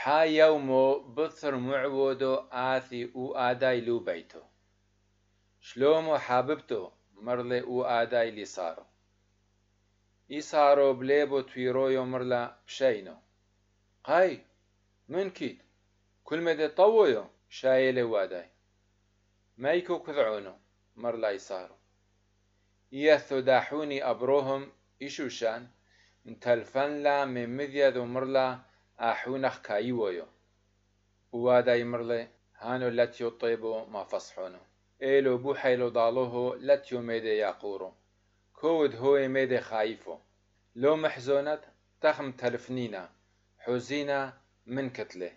حا يومو بثر معودو آثي او آداي لو بيتو شلومو حاببتو مرلي او آداي لي صارو إيصارو بليبو تويرويو مرلا بشينو قاي من كيد كل مدى طويو شايلي واداي مايكو كذعونو مرلا يصارو إيثو داحوني أبروهم إيشوشان انتلفن لا من مذيذو مرلا آحونخ كايويو واداي مرلي هانو لاتيو طيبو ما فصحونو إيلو بوحيلو ضالوهو لاتيو ميدي ياقورو كود هو ميدي خايفو لو محزونت تخم تلفنينا حزينة من كتله